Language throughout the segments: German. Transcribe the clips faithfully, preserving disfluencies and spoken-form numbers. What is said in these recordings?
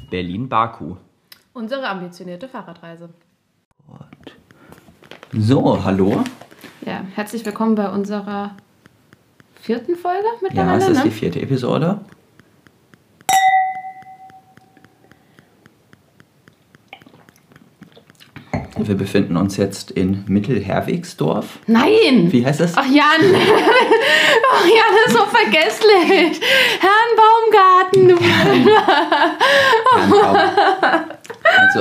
Berlin-Baku. Unsere ambitionierte Fahrradreise. So, hallo. Ja, herzlich willkommen bei unserer vierten Folge mittlerweile. Ja, es ist ne? die vierte Episode. Wir befinden uns jetzt in Mittelherwigsdorf. Nein! Wie heißt das? Ach Jan! Ach Jan, das ist so vergesslich! Herrn Baumgarten! Herrn Baum. Also,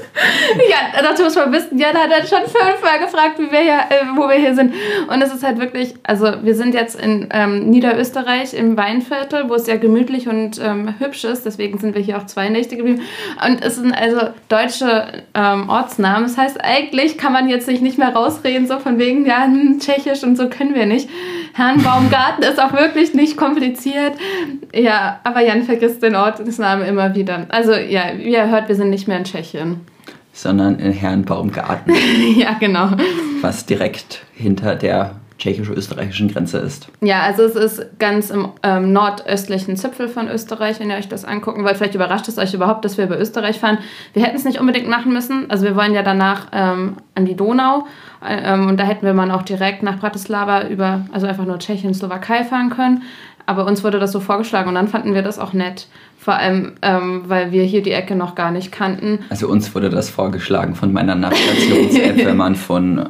Ja, dazu muss man wissen, Jan hat dann schon fünfmal gefragt, wie wir hier, äh, wo wir hier sind. Und es ist halt wirklich, also wir sind jetzt in ähm, Niederösterreich im Weinviertel, wo es sehr gemütlich und ähm, hübsch ist. Deswegen sind wir hier auch zwei Nächte geblieben. Und es sind also deutsche ähm, Ortsnamen. Das heißt, eigentlich kann man jetzt sich nicht mehr rausreden, so von wegen, ja, hm, Tschechisch und so können wir nicht. Herrn Baumgarten ist auch wirklich nicht kompliziert. Ja, aber Jan vergisst den Ortsnamen immer wieder. Also ja, wie ihr hört, wir sind nicht mehr in Tschechien. sondern in Herrn Baumgarten, Ja, genau. was direkt hinter der tschechisch-österreichischen Grenze ist. Ja, also es ist ganz im ähm, nordöstlichen Zipfel von Österreich, wenn ihr euch das angucken wollt. Vielleicht überrascht es euch überhaupt, dass wir über Österreich fahren. Wir hätten es nicht unbedingt machen müssen. Also wir wollen ja danach ähm, an die Donau. Ähm, und da hätten wir mal auch direkt nach Bratislava über, also einfach nur Tschechien, Slowakei fahren können. Aber uns wurde das so vorgeschlagen und dann fanden wir das auch nett. Vor allem, ähm, weil wir hier die Ecke noch gar nicht kannten. Also uns wurde das vorgeschlagen von meiner Navigations-App, wenn man von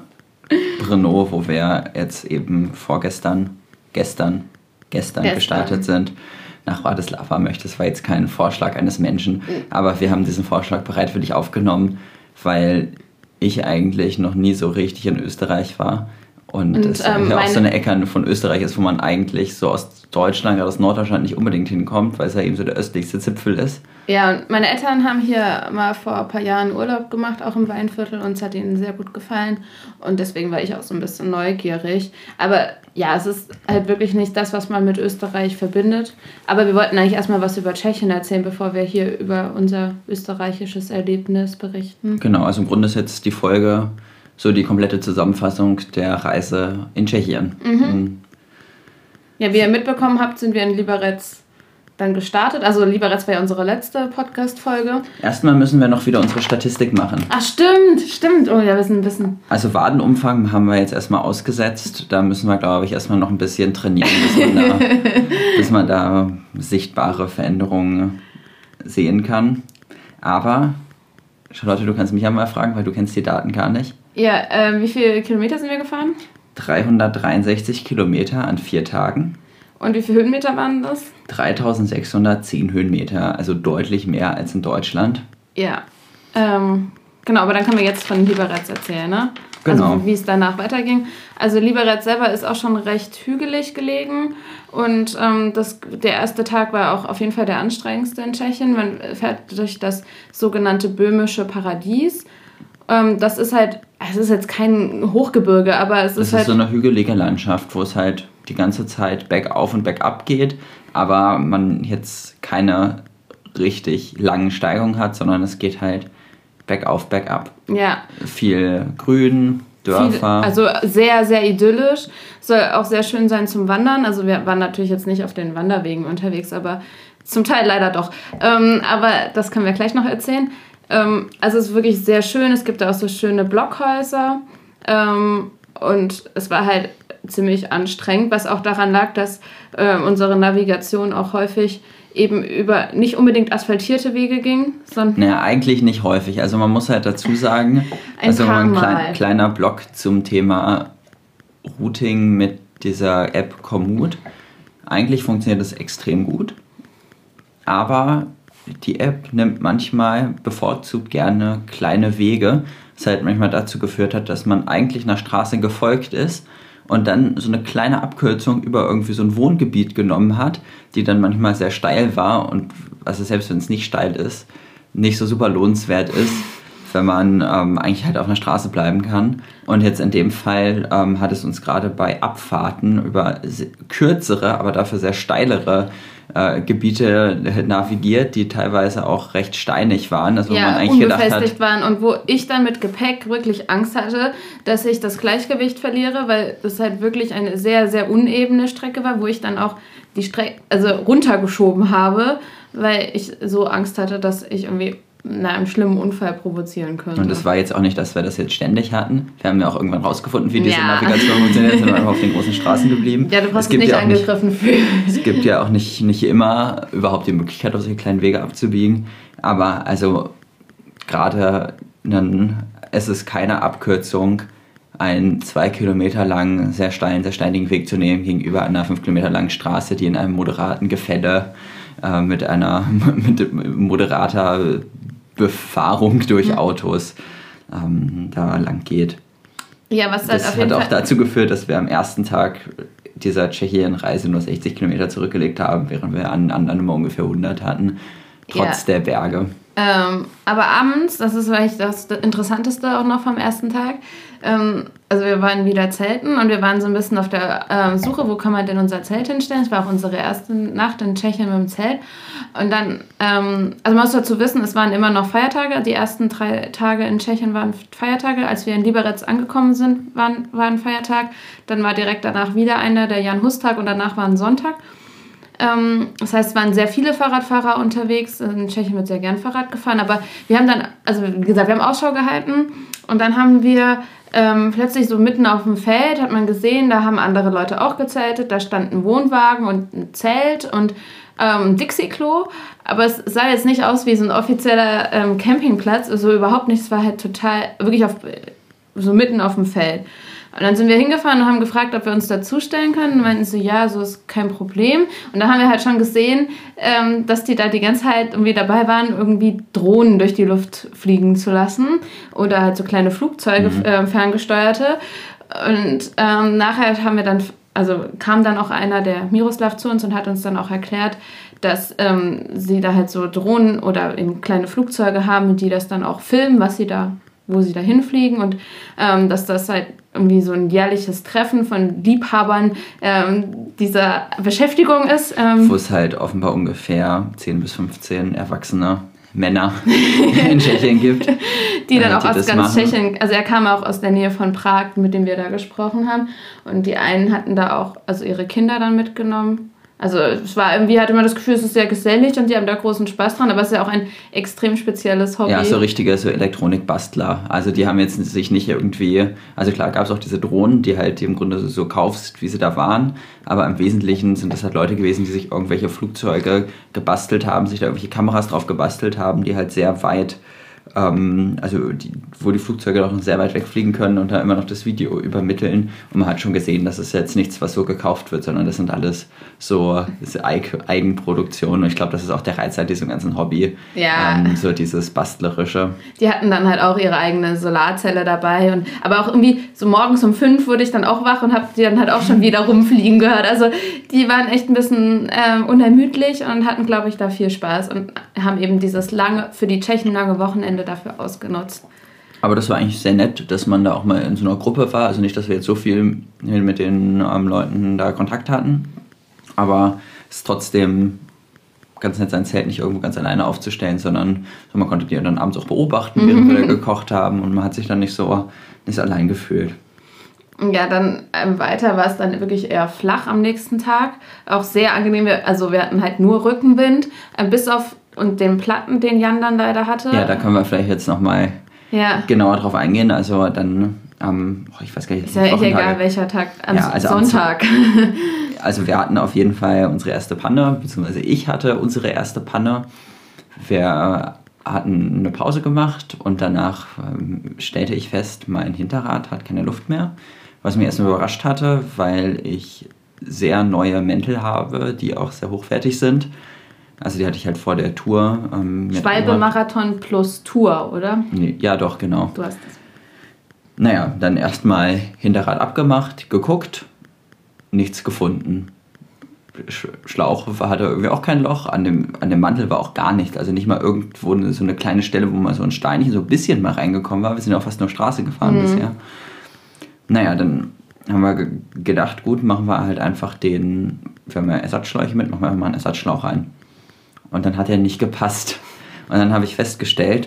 Brno, wo wir jetzt eben vorgestern, gestern, gestern, Gestern. gestartet sind, nach Bratislava möchte. Das war jetzt kein Vorschlag eines Menschen, aber wir haben diesen Vorschlag bereitwillig aufgenommen, weil ich eigentlich noch nie so richtig in Österreich war. Und, Und, es ähm, ja auch meine- so eine Ecke von Österreich ist, wo man eigentlich so aus Deutschland, gerade aus Norddeutschland nicht unbedingt hinkommt, weil es ja eben so der östlichste Zipfel ist. Ja, und meine Eltern haben hier mal vor ein paar Jahren Urlaub gemacht, auch im Weinviertel, und es hat ihnen sehr gut gefallen. Und deswegen war ich auch so ein bisschen neugierig. Aber ja, es ist halt wirklich nicht das, was man mit Österreich verbindet. Aber wir wollten eigentlich erstmal was über Tschechien erzählen, bevor wir hier über unser österreichisches Erlebnis berichten. Genau, also im Grunde ist jetzt die Folge so die komplette Zusammenfassung der Reise in Tschechien. Mhm. Ja, wie ihr mitbekommen habt, sind wir in Liberec dann gestartet. Also Liberec war ja unsere letzte Podcast-Folge. Erstmal müssen wir noch wieder unsere Statistik machen. Ach, stimmt, stimmt. Oh ja, wir sind ein bisschen... Also Wadenumfang haben wir jetzt erstmal ausgesetzt. Da müssen wir, glaube ich, erstmal noch ein bisschen trainieren, bis man da, bis man da sichtbare Veränderungen sehen kann. Aber, Charlotte, du kannst mich ja mal fragen, weil du kennst die Daten gar nicht. Ja, äh, wie viele Kilometer sind wir gefahren? dreihundertdreiundsechzig Kilometer an vier Tagen. Und wie viele Höhenmeter waren das? dreitausendsechshundertzehn Höhenmeter, also deutlich mehr als in Deutschland. Ja. Ähm, genau, aber dann können wir jetzt von Liberec erzählen, ne? Genau. Also wie es danach weiterging. Also Liberec selber ist auch schon recht hügelig gelegen. Und ähm, das, der erste Tag war auch auf jeden Fall der anstrengendste in Tschechien. Man fährt durch das sogenannte böhmische Paradies. Ähm, das ist halt, es ist jetzt kein Hochgebirge, aber es Das ist ist halt... so eine hügelige Landschaft, wo es halt die ganze Zeit bergauf und bergab geht, aber man jetzt keine richtig langen Steigungen hat, sondern es geht halt bergauf, bergab. Ja. Viel Grün, Dörfer. Viel, also sehr, sehr idyllisch. Soll auch sehr schön sein zum Wandern. Also wir waren natürlich jetzt nicht auf den Wanderwegen unterwegs, aber zum Teil leider doch. Ähm, aber das können wir gleich noch erzählen. Ähm, also es ist wirklich sehr schön. Es gibt da auch so schöne Blockhäuser. Ähm, und es war halt ziemlich anstrengend, was auch daran lag, dass äh, unsere Navigation auch häufig eben über nicht unbedingt asphaltierte Wege ging, sondern... Naja, eigentlich nicht häufig. Also man muss halt dazu sagen, Ein also paar ein Mal. klein, kleiner Blog zum Thema Routing mit dieser App Komoot. Eigentlich funktioniert das extrem gut, aber die App nimmt manchmal bevorzugt gerne kleine Wege, was halt manchmal dazu geführt hat, dass man eigentlich einer Straße gefolgt ist und dann so eine kleine Abkürzung über irgendwie so ein Wohngebiet genommen hat, die dann manchmal sehr steil war und also selbst wenn es nicht steil ist, nicht so super lohnenswert ist, wenn man ähm, eigentlich halt auf einer Straße bleiben kann. Und jetzt in dem Fall ähm, hat es uns gerade bei Abfahrten über kürzere, aber dafür sehr steilere äh, Gebiete navigiert, die teilweise auch recht steinig waren. Also wo ja, man eigentlich gedacht unbefestigt hat, waren und wo ich dann mit Gepäck wirklich Angst hatte, dass ich das Gleichgewicht verliere, weil das halt wirklich eine sehr, sehr unebene Strecke war, wo ich dann auch die Strecke also runtergeschoben habe weil ich so Angst hatte, dass ich irgendwie na, einen schlimmen Unfall provozieren könnte. Und es war jetzt auch nicht, dass wir das jetzt ständig hatten. Wir haben ja auch irgendwann rausgefunden, wie diese ja. Navigation funktioniert, sind einfach auf den großen Straßen geblieben. Ja, du brauchst es gibt nicht ja auch angegriffen nicht, fühlen. Es gibt ja auch nicht, nicht immer überhaupt die Möglichkeit, auf solche kleinen Wege abzubiegen. Aber also gerade es ist keine Abkürzung, einen zwei Kilometer langen, sehr steilen, sehr steinigen Weg zu nehmen gegenüber einer fünf Kilometer langen Straße, die in einem moderaten Gefälle äh, mit einer mit moderater Befahrung durch mhm. Autos ähm, da lang geht. Ja, was halt das auf jeden hat auch Fall dazu geführt, dass wir am ersten Tag dieser Tschechien-Reise nur sechzig Kilometer zurückgelegt haben, während wir an anderen immer ungefähr hundert hatten, trotz ja. der Berge. Ähm, aber abends, das ist vielleicht das Interessanteste auch noch vom ersten Tag, ähm, also wir waren wieder zelten und wir waren so ein bisschen auf der ähm, Suche, wo kann man denn unser Zelt hinstellen. Es war auch unsere erste Nacht in Tschechien mit dem Zelt. Und dann, ähm, also man muss dazu wissen, es waren immer noch Feiertage. Die ersten drei Tage in Tschechien waren Feiertage. Als wir in Liberec angekommen sind, waren, war ein Feiertag. Dann war direkt danach wieder einer, der Jan-Hus-Tag, und danach war ein Sonntag. Das heißt, es waren sehr viele Fahrradfahrer unterwegs. In Tschechien wird sehr gern Fahrrad gefahren. Aber wir haben dann, also wie gesagt, wir haben Ausschau gehalten. Und dann haben wir ähm, plötzlich so mitten auf dem Feld, hat man gesehen, da haben andere Leute auch gezeltet. Da stand ein Wohnwagen und ein Zelt und ähm, ein Dixie-Klo. Aber es sah jetzt nicht aus wie so ein offizieller ähm, Campingplatz. Also überhaupt nicht. Es war halt total, wirklich auf, so mitten auf dem Feld. Und dann sind wir hingefahren und haben gefragt, ob wir uns dazustellen können. Und meinten so, ja, so ist kein Problem. Und da haben wir halt schon gesehen, ähm, dass die da die ganze Zeit irgendwie dabei waren, irgendwie Drohnen durch die Luft fliegen zu lassen. Oder halt so kleine Flugzeuge, mhm. äh, ferngesteuerte. Und ähm, nachher haben wir dann, also kam dann auch einer, der Miroslav, zu uns und hat uns dann auch erklärt, dass ähm, sie da halt so Drohnen oder eben kleine Flugzeuge haben, die das dann auch filmen, was sie da, wo sie da hinfliegen. Und ähm, dass das halt irgendwie so ein jährliches Treffen von Liebhabern ähm, dieser Beschäftigung ist. Ähm, Wo es halt offenbar ungefähr zehn bis fünfzehn erwachsene Männer in Tschechien gibt. Die dann äh, auch die aus ganz machen. Tschechien, also er kam auch aus der Nähe von Prag, mit dem wir da gesprochen haben. Und die einen hatten da auch also ihre Kinder dann mitgenommen. Also es war irgendwie, hatte man das Gefühl, es ist sehr gesellig und die haben da großen Spaß dran, aber es ist ja auch ein extrem spezielles Hobby. Ja, so richtige so Elektronikbastler. Also die haben jetzt sich nicht irgendwie, also klar gab es auch diese Drohnen, die halt im Grunde so kaufst, wie sie da waren, aber im Wesentlichen sind das halt Leute gewesen, die sich irgendwelche Flugzeuge gebastelt haben, sich da irgendwelche Kameras drauf gebastelt haben, die halt sehr weit, ähm, also die, wo die Flugzeuge auch noch sehr weit wegfliegen können und da immer noch das Video übermitteln. Und man hat schon gesehen, das ist jetzt nichts, was so gekauft wird, sondern das sind alles so Eigenproduktionen. Und ich glaube, das ist auch der Reiz an diesem ganzen Hobby. Ja. Ähm, so dieses Bastlerische. Die hatten dann halt auch ihre eigene Solarzelle dabei. Und, aber auch irgendwie so morgens um fünf wurde ich dann auch wach und habe die dann halt auch schon wieder rumfliegen gehört. Also die waren echt ein bisschen ähm, unermüdlich und hatten, glaube ich, da viel Spaß und haben eben dieses lange, für die Tschechen lange Wochenende dafür ausgenutzt. Aber das war eigentlich sehr nett, dass man da auch mal in so einer Gruppe war. Also nicht, dass wir jetzt so viel mit den ähm, Leuten da Kontakt hatten. Aber es ist trotzdem ganz nett, sein Zelt nicht irgendwo ganz alleine aufzustellen, sondern so, man konnte die dann abends auch beobachten, während wir da gekocht haben. Und man hat sich dann nicht so, nicht so allein gefühlt. Ja, dann ähm, weiter war es dann wirklich eher flach am nächsten Tag. Auch sehr angenehm. Also wir hatten halt nur Rückenwind, äh, bis auf und den Platten, den Jan dann leider hatte. Ja, da können wir vielleicht jetzt nochmal ja. genauer drauf eingehen. Also dann am, ähm, oh, ich weiß gar nicht. Ist ja echt egal, welcher Tag, am ja, also Sonntag. Am, also wir hatten auf jeden Fall unsere erste Panne, beziehungsweise ich hatte unsere erste Panne. Wir hatten eine Pause gemacht und danach ähm, stellte ich fest, mein Hinterrad hat keine Luft mehr. Was mich erstmal überrascht hatte, weil ich sehr neue Mäntel habe, die auch sehr hochwertig sind. Also die hatte ich halt vor der Tour. Ähm, Schwalbe-Marathon plus Tour, oder? Nee, ja, doch, genau. Du hast es. Naja, dann erstmal Hinterrad abgemacht, geguckt, nichts gefunden. Schlauch hatte irgendwie auch kein Loch, an dem, an dem Mantel war auch gar nichts. Also nicht mal irgendwo so eine kleine Stelle, wo mal so ein Steinchen so ein bisschen mal reingekommen war. Wir sind ja auch fast nur Straße gefahren mhm. bisher. Naja, dann haben wir gedacht, gut, machen wir halt einfach den, wir haben ja Ersatzschläuche mit, machen wir mal einen Ersatzschlauch rein. Und dann hat er nicht gepasst. Und dann habe ich festgestellt,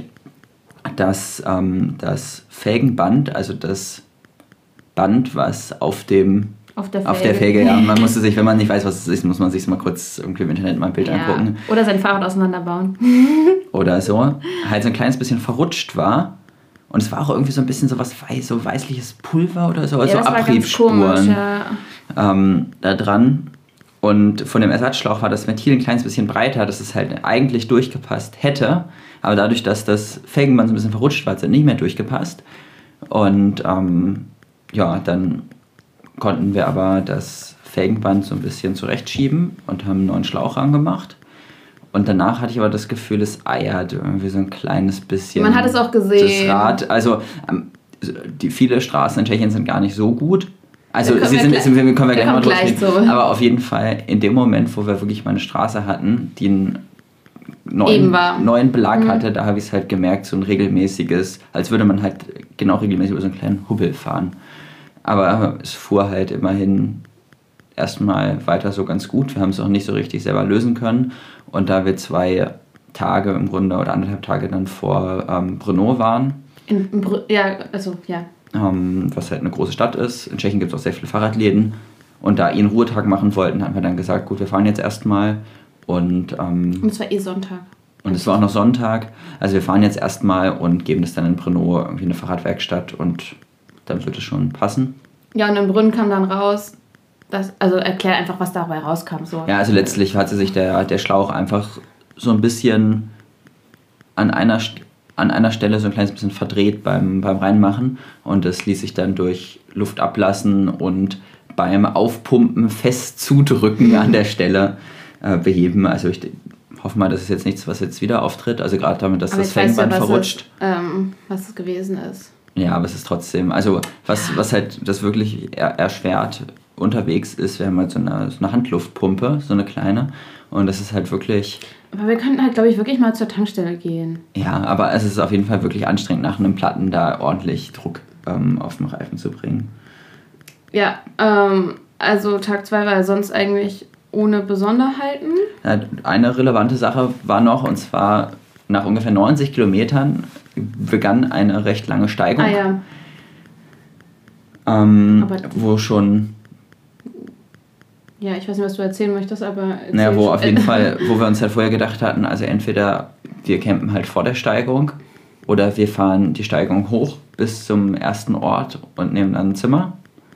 dass ähm, das Felgenband, also das Band, was auf dem Auf der Felge. Auf der Felge, ja. Man musste sich, wenn man nicht weiß, was es ist, muss man sich mal kurz irgendwie im Internet mal ein Bild ja. angucken. Oder sein Fahrrad auseinanderbauen. Oder so. Halt so ein kleines bisschen verrutscht war. Und es war auch irgendwie so ein bisschen so was weiß, so weißliches Pulver oder so. Also ja, so Abriebsspuren komisch, ja. ähm, da dran. Und von dem Ersatzschlauch war das Ventil ein kleines bisschen breiter, dass es halt eigentlich durchgepasst hätte. Aber dadurch, dass das Felgenband so ein bisschen verrutscht war, hat es nicht mehr durchgepasst. Und ähm, ja, dann konnten wir aber das Felgenband so ein bisschen zurechtschieben und haben einen neuen Schlauch angemacht. Und danach hatte ich aber das Gefühl, es eiert irgendwie so ein kleines bisschen. Man hat es auch gesehen. Das Rad, also ähm, die, viele Straßen in Tschechien sind gar nicht so gut. Also sie sind, gleich, sind, können wir gleich mal gleich durchgehen. Aber auf jeden Fall in dem Moment, wo wir wirklich mal eine Straße hatten, die einen neuen, neuen Belag mhm. hatte, da habe ich es halt gemerkt, so ein regelmäßiges, als würde man halt genau regelmäßig über so einen kleinen Hubbel fahren. Aber es fuhr halt immerhin erstmal weiter so ganz gut. Wir haben es auch nicht so richtig selber lösen können. Und da wir zwei Tage im Grunde oder anderthalb Tage dann vor ähm, Brno waren. In, in Br- ja, also ja. Ähm, was halt eine große Stadt ist. In Tschechien gibt es auch sehr viele Fahrradläden. Und da einen Ruhetag machen wollten, haben wir dann gesagt, gut, wir fahren jetzt erstmal. Und, ähm, und es war eh Sonntag. Und es war auch noch Sonntag. Also wir fahren jetzt erstmal und geben das dann in Brno irgendwie eine Fahrradwerkstatt und dann wird es schon passen. Ja, und in Brünn kam dann raus, dass, also erklär einfach, was dabei rauskam. So. Ja, also letztlich hatte sich der, der Schlauch einfach so ein bisschen an einer, an einer Stelle so ein kleines bisschen verdreht beim, beim Reinmachen und das ließ sich dann durch Luft ablassen und beim Aufpumpen fest zudrücken an der Stelle äh, beheben. Also ich hoffe mal, das ist jetzt nichts, was jetzt wieder auftritt. Also gerade damit, dass aber das Felgenband ja, verrutscht. Es, ähm, was es gewesen ist. Ja, aber es ist trotzdem, also was, was halt das wirklich er, erschwert unterwegs ist, wir haben halt so eine, so eine Handluftpumpe, so eine kleine und das ist halt wirklich... Aber wir könnten halt, glaube ich, wirklich mal zur Tankstelle gehen. Ja, aber es ist auf jeden Fall wirklich anstrengend, nach einem Platten da ordentlich Druck ähm, auf den Reifen zu bringen. Ja, ähm, also Tag zwei war sonst eigentlich ohne Besonderheiten. Ja, eine relevante Sache war noch, und zwar nach ungefähr neunzig Kilometern begann eine recht lange Steigung. Ah ja. Ähm, wo schon... Ja, ich weiß nicht, was du erzählen möchtest, aber... Naja, wo auf jeden Fall, wo wir uns halt vorher gedacht hatten, also entweder wir campen halt vor der Steigung oder wir fahren die Steigung hoch bis zum ersten Ort und nehmen dann ein Zimmer.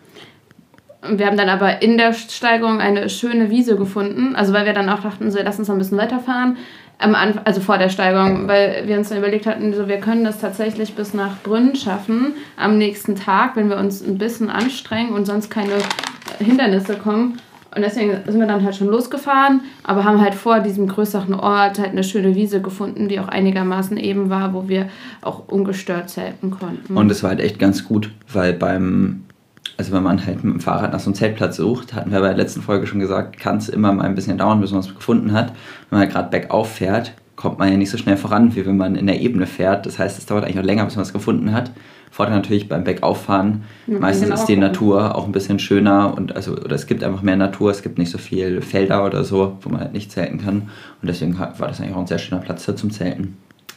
Wir haben dann aber in der Steigung eine schöne Wiese gefunden, also weil wir dann auch dachten, so, lass uns noch ein bisschen weiterfahren, am Anfang, also vor der Steigung, weil wir uns dann überlegt hatten, so, wir können das tatsächlich bis nach Brünn schaffen am nächsten Tag, wenn wir uns ein bisschen anstrengen und sonst keine Hindernisse kommen. Und deswegen sind wir dann halt schon losgefahren, aber haben halt vor diesem größeren Ort halt eine schöne Wiese gefunden, die auch einigermaßen eben war, wo wir auch ungestört zelten konnten. Und es war halt echt ganz gut, weil beim, also wenn man halt mit dem Fahrrad nach so einem Zeltplatz sucht, hatten wir bei der letzten Folge schon gesagt, kann es immer mal ein bisschen dauern, bis man es gefunden hat. Wenn man halt gerade bergauf fährt, kommt man ja nicht so schnell voran, wie wenn man in der Ebene fährt. Das heißt, es dauert eigentlich auch länger, bis man es gefunden hat. Vorteil natürlich beim Bergauffahren. Ja, meistens ist die gucken. Natur auch ein bisschen schöner und also oder es gibt einfach mehr Natur, es gibt nicht so viel Felder oder so, wo man halt nicht zelten kann. Und deswegen war das eigentlich auch ein sehr schöner Platz da zum Zelten.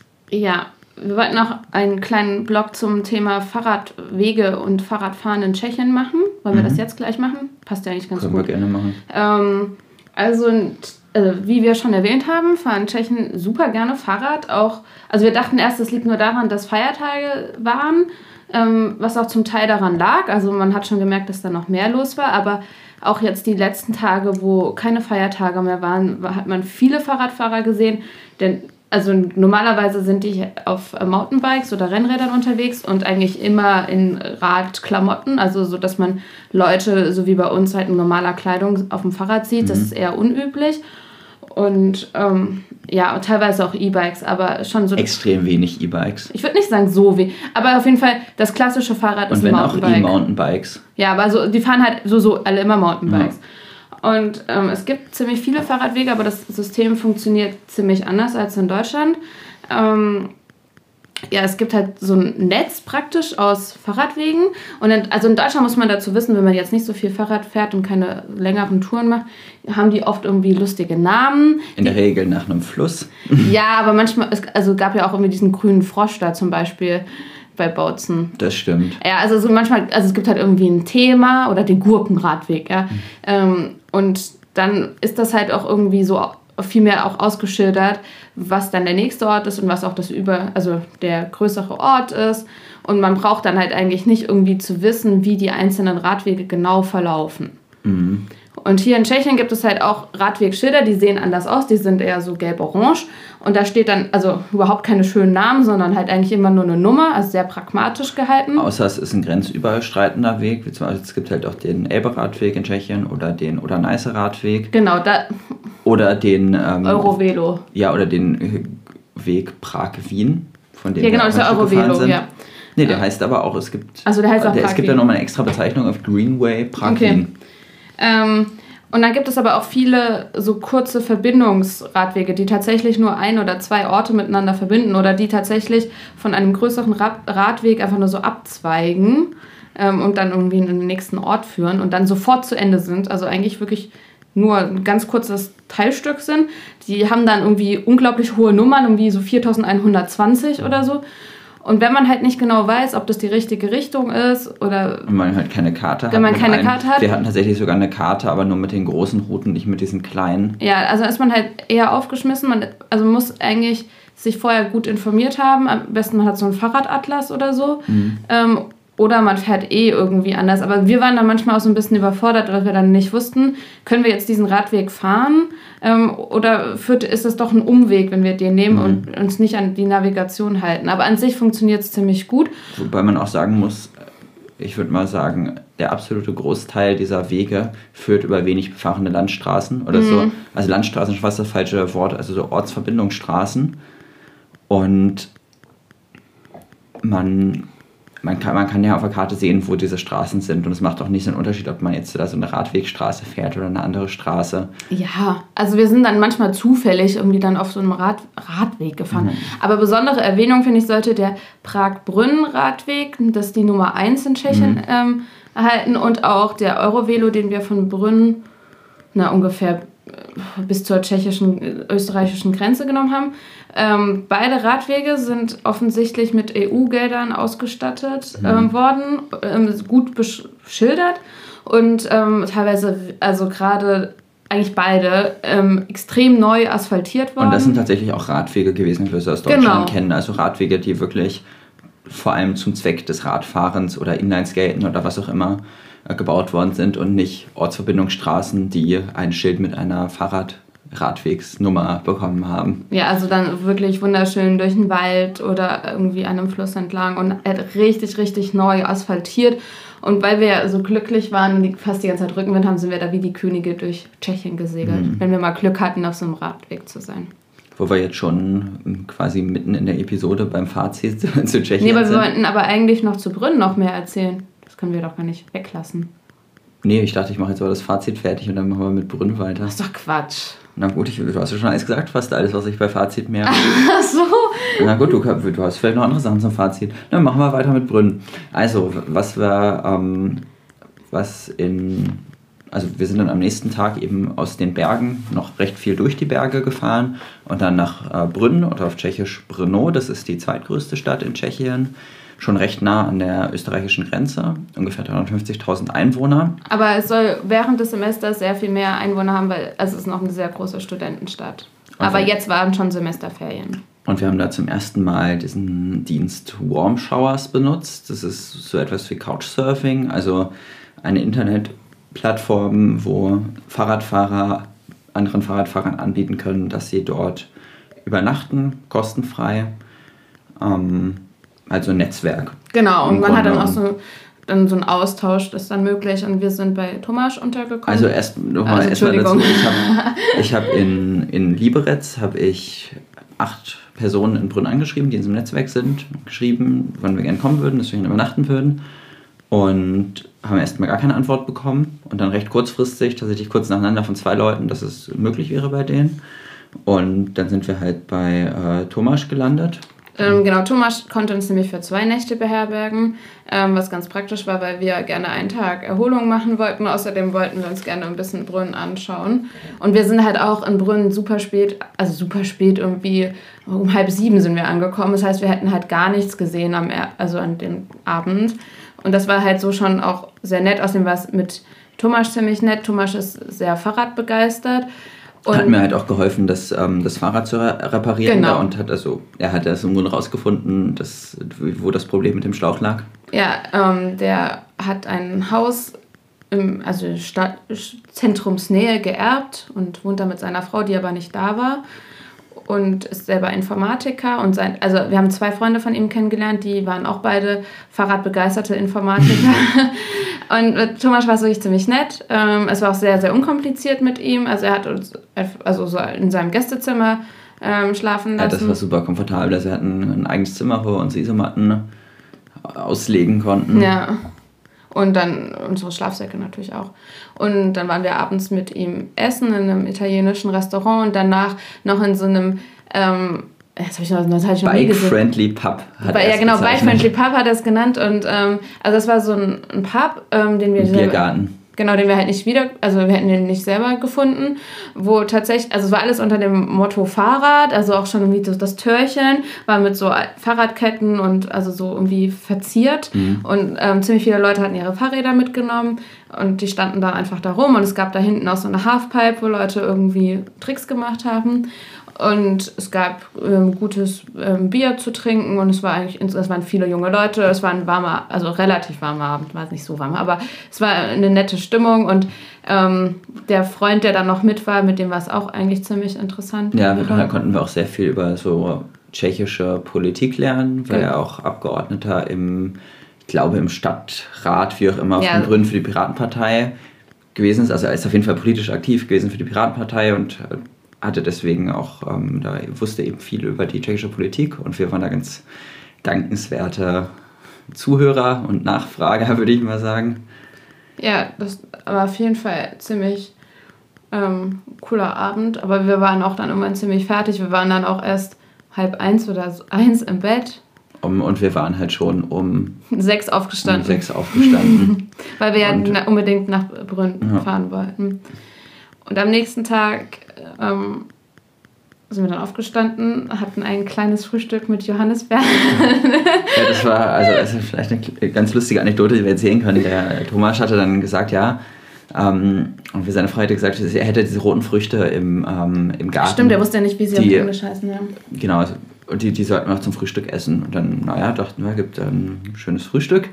Ja, wir wollten noch einen kleinen Blog zum Thema Fahrradwege und Fahrradfahren in Tschechien machen. Wollen wir mhm. das jetzt gleich machen? Passt ja eigentlich ganz Können gut. Können wir gerne machen. Ähm, also Also, wie wir schon erwähnt haben, fahren Tschechen super gerne Fahrrad. Auch, also wir dachten erst, es liegt nur daran, dass Feiertage waren, ähm, was auch zum Teil daran lag. Also man hat schon gemerkt, dass da noch mehr los war. Aber auch jetzt die letzten Tage, wo keine Feiertage mehr waren, hat man viele Fahrradfahrer gesehen. Denn also normalerweise sind die auf Mountainbikes oder Rennrädern unterwegs und eigentlich immer in Radklamotten, also so, dass man Leute, so wie bei uns, halt in normaler Kleidung auf dem Fahrrad sieht. Mhm. Das ist eher unüblich. Und ähm, ja, teilweise auch E-Bikes, aber schon so... Extrem wenig E-Bikes. Ich würde nicht sagen so wenig, aber auf jeden Fall das klassische Fahrrad und ist ein Mountainbike. Und wenn auch E-Mountainbikes. Ja, aber so, die fahren halt so, so alle immer Mountainbikes. Mhm. Und ähm, es gibt ziemlich viele Fahrradwege, aber das System funktioniert ziemlich anders als in Deutschland. Ähm, ja, es gibt halt so ein Netz praktisch aus Fahrradwegen. Und in, also in Deutschland muss man dazu wissen, wenn man jetzt nicht so viel Fahrrad fährt und keine längeren Touren macht, haben die oft irgendwie lustige Namen. In der Regel nach einem Fluss. Ja, aber manchmal, es also gab ja auch irgendwie diesen grünen Frosch da zum Beispiel bei Bautzen. Das stimmt. Ja, also so manchmal, also es gibt halt irgendwie ein Thema oder den Gurkenradweg, ja. Mhm. Ähm, und dann ist das halt auch irgendwie so viel mehr auch ausgeschildert, was dann der nächste Ort ist und was auch das über, also der größere Ort ist. Und man braucht dann halt eigentlich nicht irgendwie zu wissen, wie die einzelnen Radwege genau verlaufen. Mhm. Und hier in Tschechien gibt es halt auch Radwegschilder, die sehen anders aus, die sind eher so gelb-orange. Und da steht dann also überhaupt keine schönen Namen, sondern halt eigentlich immer nur eine Nummer, also sehr pragmatisch gehalten. Außer es ist ein grenzüberschreitender Weg, wie zum Beispiel es gibt halt auch den Elbe-Radweg in Tschechien oder den Oder-Neiße-Radweg. Genau, da. Oder den ähm, Eurovelo. Ja, oder den Weg Prag-Wien, von dem ja, genau, wir ist der Eurovelo, ja. Nee, der ja. heißt aber auch, es gibt. Also der heißt auch der, Prag-Wien. Es gibt ja nochmal eine extra Bezeichnung auf Greenway Prag-Wien. Okay. Ähm, und dann gibt es aber auch viele so kurze Verbindungsradwege, die tatsächlich nur ein oder zwei Orte miteinander verbinden oder die tatsächlich von einem größeren Rad- Radweg einfach nur so abzweigen ähm, und dann irgendwie in den nächsten Ort führen und dann sofort zu Ende sind. Also eigentlich wirklich nur ein ganz kurzes Teilstück sind. Die haben dann irgendwie unglaublich hohe Nummern, irgendwie so viertausendeinhundertzwanzig oder so. Und wenn man halt nicht genau weiß, ob das die richtige Richtung ist oder... Und man halt keine Karte hat. Wenn man keine einem, Karte hat. Wir hatten tatsächlich sogar eine Karte, aber nur mit den großen Routen, nicht mit diesen kleinen. Ja, also ist man halt eher aufgeschmissen. Man, also man muss eigentlich sich vorher gut informiert haben. Am besten man hat so einen Fahrradatlas oder so. Mhm. Ähm, oder man fährt eh irgendwie anders. Aber wir waren da manchmal auch so ein bisschen überfordert, weil wir dann nicht wussten, können wir jetzt diesen Radweg fahren ähm, oder führt, ist es doch ein Umweg, wenn wir den nehmen mhm. und uns nicht an die Navigation halten. Aber an sich funktioniert es ziemlich gut. Wobei man auch sagen muss, ich würde mal sagen, der absolute Großteil dieser Wege führt über wenig befahrene Landstraßen oder mhm. so. Also Landstraßen ist fast das falsche Wort, also so Ortsverbindungsstraßen. Und man... Man kann, man kann ja auf der Karte sehen, wo diese Straßen sind. Und es macht auch nicht so einen Unterschied, ob man jetzt da so eine Radwegstraße fährt oder eine andere Straße. Ja, also wir sind dann manchmal zufällig irgendwie dann auf so einem Rad, Radweg gefahren. Mhm. Aber besondere Erwähnung, finde ich, sollte der Prag-Brünn-Radweg, das ist die Nummer eins in Tschechien, mhm. ähm, erhalten. Und auch der Eurovelo, den wir von Brünn, na ungefähr bis zur tschechischen, österreichischen Grenze genommen haben. Ähm, beide Radwege sind offensichtlich mit E U-Geldern ausgestattet mhm. ähm, worden, ähm, gut beschildert und ähm, teilweise, also gerade eigentlich beide, ähm, extrem neu asphaltiert worden. Und das sind tatsächlich auch Radwege gewesen, wie wir es aus Deutschland genau. kennen. Also Radwege, die wirklich vor allem zum Zweck des Radfahrens oder Inlineskaten oder was auch immer äh, gebaut worden sind und nicht Ortsverbindungsstraßen, die ein Schild mit einer Fahrrad Radwegsnummer bekommen haben. Ja, also dann wirklich wunderschön durch den Wald oder irgendwie an einem Fluss entlang und richtig, richtig neu asphaltiert. Und weil wir so glücklich waren und fast die ganze Zeit Rückenwind haben, sind wir da wie die Könige durch Tschechien gesegelt, mhm. wenn wir mal Glück hatten, auf so einem Radweg zu sein. Wo wir jetzt schon quasi mitten in der Episode beim Fazit zu, zu Tschechien nee, aber sind. wir wollten aber eigentlich noch zu Brünn noch mehr erzählen. Das können wir doch gar nicht weglassen. Nee, ich dachte, ich mache jetzt aber das Fazit fertig und dann machen wir mit Brünn weiter. Das ist doch Quatsch. Na gut, ich, du hast ja schon alles gesagt, fast alles, was ich bei Fazit mehr... Ach so. Na gut, du, du hast vielleicht noch andere Sachen zum Fazit. Dann machen wir weiter mit Brünn. Also, was wir, ähm, was in... Also wir sind dann am nächsten Tag eben aus den Bergen noch recht viel durch die Berge gefahren und dann nach äh, Brünn oder auf Tschechisch Brno, das ist die zweitgrößte Stadt in Tschechien. Schon recht nah an der österreichischen Grenze, ungefähr dreihundertfünfzigtausend Einwohner. Aber es soll während des Semesters sehr viel mehr Einwohner haben, weil also es ist noch eine sehr große Studentenstadt. Okay. Aber jetzt waren schon Semesterferien. Und wir haben da zum ersten Mal diesen Dienst Warm Showers benutzt. Das ist so etwas wie Couchsurfing, also eine Internetplattform, wo Fahrradfahrer anderen Fahrradfahrern anbieten können, dass sie dort übernachten, kostenfrei. Ähm, Also ein Netzwerk. Genau, und man hat dann auch so, dann so einen Austausch, das ist dann möglich. Und wir sind bei Tomasz untergekommen. Also erst nochmal also, erst mal dazu. Ich habe ich hab in, in Liberec habe ich acht Personen in Brünn angeschrieben, die in diesem Netzwerk sind, geschrieben, wann wir gerne kommen würden, dass wir hier übernachten würden. Und haben erstmal gar keine Antwort bekommen. Und dann recht kurzfristig, tatsächlich kurz nacheinander von zwei Leuten, dass es möglich wäre bei denen. Und dann sind wir halt bei äh, Tomasz gelandet. Ähm, genau, Thomas konnte uns nämlich für zwei Nächte beherbergen, ähm, was ganz praktisch war, weil wir gerne einen Tag Erholung machen wollten. Außerdem wollten wir uns gerne ein bisschen Brünn anschauen. Und wir sind halt auch in Brünn super spät, also super spät, irgendwie um halb sieben sind wir angekommen. Das heißt, wir hätten halt gar nichts gesehen am er- also an dem Abend. Und das war halt so schon auch sehr nett. Außerdem war es mit Thomas ziemlich nett. Thomas ist sehr fahrradbegeistert. Und hat mir halt auch geholfen, das, ähm, das Fahrrad zu re- reparieren. Genau. Da und hat also, er hat das im Grunde rausgefunden, dass, wo das Problem mit dem Schlauch lag. Ja, ähm, der hat ein Haus im also Stadt, Zentrumsnähe geerbt und wohnt da mit seiner Frau, die aber nicht da war. Und ist selber Informatiker. Und sein, also wir haben zwei Freunde von ihm kennengelernt, die waren auch beide fahrradbegeisterte Informatiker. Und mit Thomas war es wirklich ziemlich nett. Ähm, es war auch sehr, sehr unkompliziert mit ihm. Also er hat uns also so in seinem Gästezimmer ähm, schlafen lassen. Ja, das war super komfortabel. Also wir hatten ein eigenes Zimmer, wo wir uns Isomatten auslegen konnten. Ja. Und dann unsere Schlafsäcke natürlich auch. Und dann waren wir abends mit ihm essen in einem italienischen Restaurant und danach noch in so einem, ähm, das habe ich noch, das hab ich noch nie gesehen. Bike-Friendly Pub hat Bei, er Ja, es genau, bezeichnet. Bike-Friendly Pub hat er es genannt. Und ähm, also das war so ein, ein Pub, ähm, den wir Ein selber, Biergarten. Genau, den wir halt nicht wieder, also wir hätten den nicht selber gefunden, wo tatsächlich, also es war alles unter dem Motto Fahrrad, also auch schon irgendwie so das Türchen war mit so Fahrradketten und also so irgendwie verziert Mhm. und ähm, ziemlich viele Leute hatten ihre Fahrräder mitgenommen und die standen da einfach da rum und es gab da hinten auch so eine Halfpipe, wo Leute irgendwie Tricks gemacht haben. Und es gab ähm, gutes ähm, Bier zu trinken und es war eigentlich, es waren viele junge Leute, es war ein warmer, also relativ warmer Abend, war es nicht so warm, aber es war eine nette Stimmung und ähm, der Freund, der dann noch mit war, mit dem war es auch eigentlich ziemlich interessant. Ja, da konnten wir auch sehr viel über so tschechische Politik lernen, weil Genau. er auch Abgeordneter im, ich glaube im Stadtrat, wie auch immer, Ja. von Grünen für die Piratenpartei gewesen ist. Also er ist auf jeden Fall politisch aktiv gewesen für die Piratenpartei und äh, hatte deswegen auch, ähm, da wusste eben viel über die tschechische Politik und wir waren da ganz dankenswerte Zuhörer und Nachfrager, würde ich mal sagen. Ja, das war auf jeden Fall ziemlich ähm, cooler Abend, aber wir waren auch dann irgendwann ziemlich fertig. Wir waren dann auch erst halb eins oder so eins im Bett. Um, und wir waren halt schon um, Sechs aufgestanden. um sechs aufgestanden. Weil wir ja Und- na- unbedingt nach Brünn Ja. fahren wollten. Und am nächsten Tag ähm, sind wir dann aufgestanden, hatten ein kleines Frühstück mit Johannisbeeren. Ja, das war also das ist vielleicht eine ganz lustige Anekdote, die wir erzählen können. Der Thomas hatte dann gesagt, ja, ähm, und für seine Frau hatte gesagt, er hätte diese roten Früchte im, ähm, im Garten. Stimmt, er wusste ja nicht, wie sie Die- auf Englisch heißen. Ja. Genau, also, und die, die sollten wir noch zum Frühstück essen. Und dann, naja, dachten wir, gibt ein schönes Frühstück.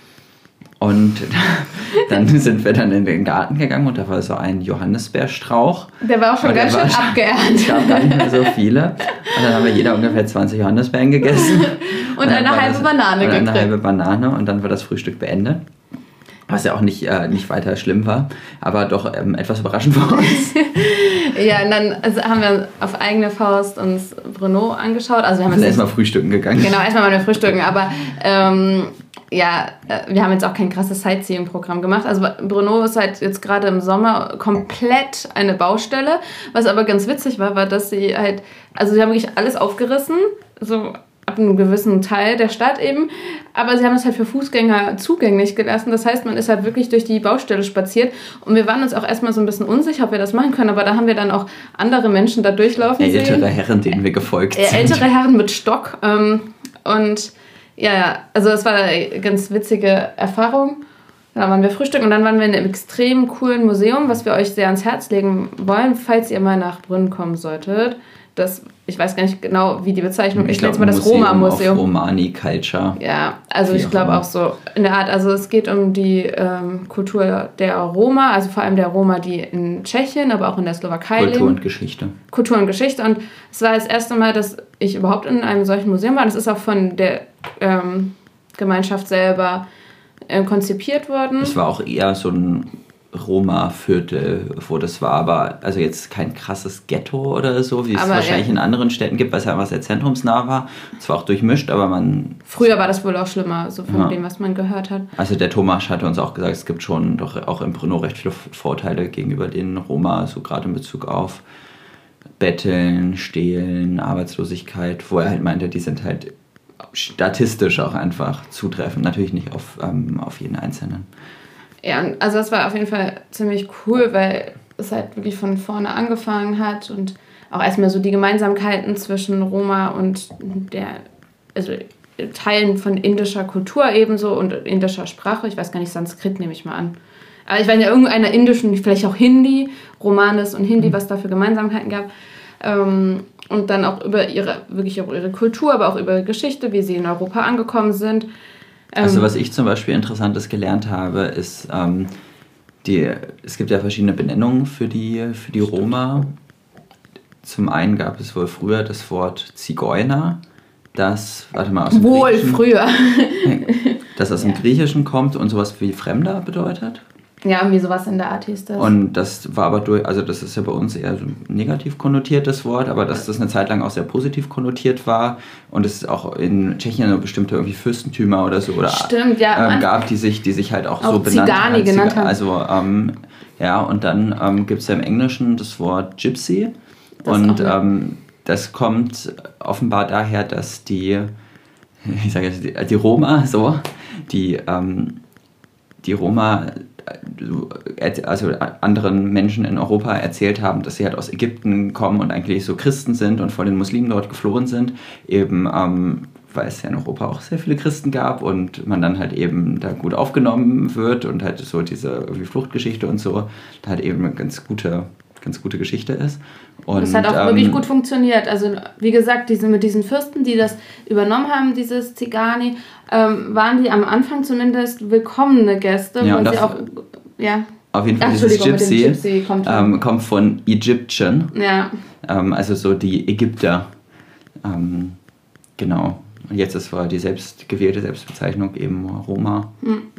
Und dann sind wir dann in den Garten gegangen und da war so ein Johannisbeerstrauch. Der war auch schon Und der ganz schön war schon- abgeerntet. Es gab gar nicht mehr so viele. Und dann haben wir jeder ungefähr zwanzig Johannisbeeren gegessen. Und dann eine war halbe das- Banane und eine gekriegt. halbe Banane und dann war das Frühstück beendet. Was ja auch nicht, äh, nicht weiter schlimm war, aber doch ähm, etwas überraschend für uns. Ja, und dann also haben wir auf eigene Faust uns Bruno angeschaut. Also wir haben Wir sind uns erstmal frühstücken gegangen. Genau, erstmal mal wir frühstücken, aber ähm, ja, äh, wir haben jetzt auch kein krasses Sightseeing-Programm gemacht. Also Brno ist halt jetzt gerade im Sommer komplett eine Baustelle. Was aber ganz witzig war, war, dass sie halt, also sie haben wirklich alles aufgerissen, so ab einem gewissen Teil der Stadt eben, aber sie haben es halt für Fußgänger zugänglich gelassen. Das heißt, man ist halt wirklich durch die Baustelle spaziert und wir waren uns auch erstmal so ein bisschen unsicher, ob wir das machen können, aber da haben wir dann auch andere Menschen da durchlaufen sehen. Ältere Herren, denen wir gefolgt Ja, sind. ältere Herren mit Stock. Ähm, und ja, ja, also es war eine ganz witzige Erfahrung. Da waren wir frühstücken und dann waren wir in einem extrem coolen Museum, was wir euch sehr ans Herz legen wollen, falls ihr mal nach Brünn kommen solltet. Das, ich weiß gar nicht genau, wie die Bezeichnung ist. Ich nenne es mal das Roma-Museum. Romani Culture. Ja, also Wie ich auch glaube immer. auch so in der Art. Also es geht um die ähm, Kultur der Roma, also vor allem der Roma, die in Tschechien, aber auch in der Slowakei Kultur leben. und Geschichte. Kultur und Geschichte. Und es war das erste Mal, dass ich überhaupt in einem solchen Museum war. Das ist auch von der ähm, Gemeinschaft selber äh, konzipiert worden. Es war auch eher so ein Roma-Viertel, wo das war, aber also jetzt kein krasses Ghetto oder so, wie es Aber, wahrscheinlich ja. in anderen Städten gibt, was ja einfach sehr zentrumsnah war. Es war auch durchmischt, aber man, Früher war das wohl auch schlimmer, so von Ja. dem, was man gehört hat. also der Thomas hatte uns auch gesagt, es gibt schon doch auch in Brno recht viele Vorteile gegenüber den Roma, so gerade in Bezug auf Betteln, Stehlen, Arbeitslosigkeit, wo er halt meinte, die sind halt statistisch auch einfach zutreffend. Natürlich nicht auf, ähm, auf jeden Einzelnen. Ja, also das war auf jeden Fall ziemlich cool, weil es halt wirklich von vorne angefangen hat und auch erstmal so die Gemeinsamkeiten zwischen Roma und der, also Teilen von indischer Kultur ebenso und indischer Sprache. Ich weiß gar nicht, Sanskrit nehme ich mal an. Aber ich weiß ja, irgendeiner indischen, vielleicht auch Hindi, Romanes und Hindi, was da für Gemeinsamkeiten gab. Ähm, und dann auch über ihre, wirklich über ihre Kultur, aber auch über ihre Geschichte, wie sie in Europa angekommen sind. Ähm, also was ich zum Beispiel Interessantes gelernt habe, ist, ähm, die, es gibt ja verschiedene Benennungen für die, für die Roma. Zum einen gab es wohl früher das Wort Zigeuner, das, warte mal, aus dem Wohl Griechischen, früher. das aus dem Griechischen kommt und sowas wie Fremder bedeutet. Ja, irgendwie sowas in der Art hieß das. Und das war aber durch, also das ist ja bei uns eher so ein negativ konnotiertes Wort, aber dass das eine Zeit lang auch sehr positiv konnotiert war und es auch in Tschechien so bestimmte irgendwie Fürstentümer oder so oder Stimmt, ja, ähm, gab, die sich, die sich halt auch, auch so benannt Zigani haben. genannt haben. Also ähm, ja, und dann ähm, gibt es ja im Englischen das Wort Gypsy Das und auch, ähm, das kommt offenbar daher, dass die, ich sage jetzt die, die Roma, so, die, ähm, die Roma also anderen Menschen in Europa erzählt haben, dass sie halt aus Ägypten kommen und eigentlich so Christen sind und vor den Muslimen dort geflohen sind, eben ähm, weil es ja in Europa auch sehr viele Christen gab und man dann halt eben da gut aufgenommen wird und halt so diese irgendwie Fluchtgeschichte und so, da halt eben eine ganz gute, ganz gute Geschichte ist. Und das hat auch ähm, wirklich gut funktioniert. Also wie gesagt, diese, mit diesen Fürsten, die das übernommen haben, dieses Zigani, ähm, waren die am Anfang zumindest willkommene Gäste. Ja, und und sie auf, auch, ja. auf jeden Fall Ach, dieses Entschuldigung, Gypsy, mit dem Gypsy kommt, ähm, kommt von Egyptian, ja. ähm, also so die Ägypter. Ähm, genau. Und jetzt ist war die selbstgewählte Selbstbezeichnung eben Roma.